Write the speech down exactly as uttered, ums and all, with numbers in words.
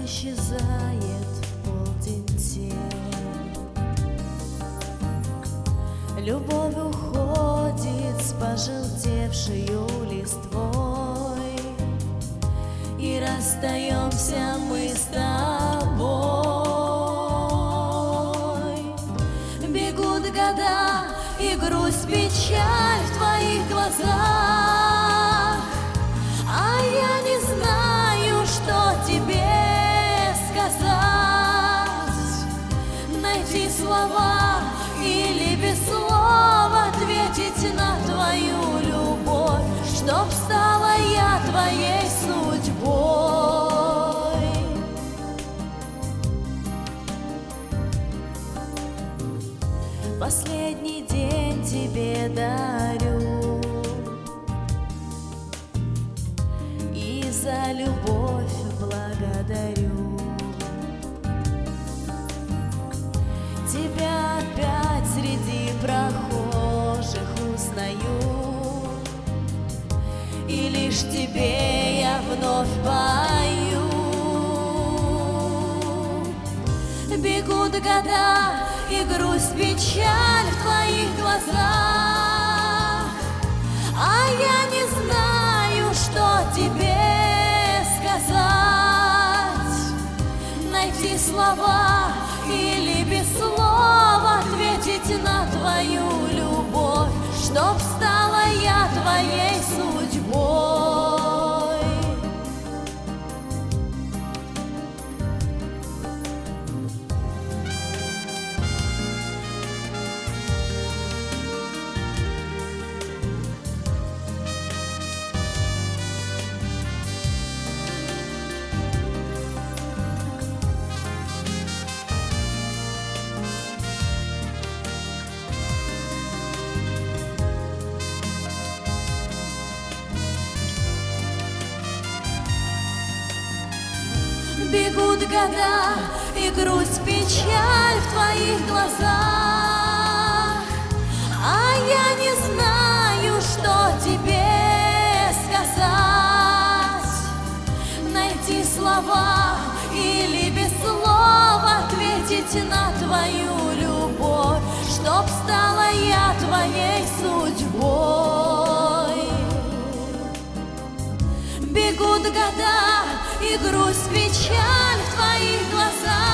исчезает в полдень тень. Любовь уходит с пожелтевшею листвой, и расстаемся мы с тобой. Бегут года, и грусть, печаль в твоих глазах, а я не знаю, что тебе сказать. Найти слова или без слов ответить на твою любовь, чтоб стала я твоей судьбой. Последний день тебе дарю, и за любовь благодарю. Тебя опять среди прохожих узнаю, и лишь тебе я вновь пою. Бегут года, и грусть, печаль в твоих глазах, а я не знаю, что тебе сказать. Найти слова или без слов ответить на твою любовь, чтоб стала я твоей судьбой. Бегут года, и грусть, печаль в твоих глазах, а я не знаю, что тебе сказать. Найти слова или без слов ответить на твою любовь, чтоб стала я твоей судьбой. Бегут года, и грусть, печаль в твоих глазах,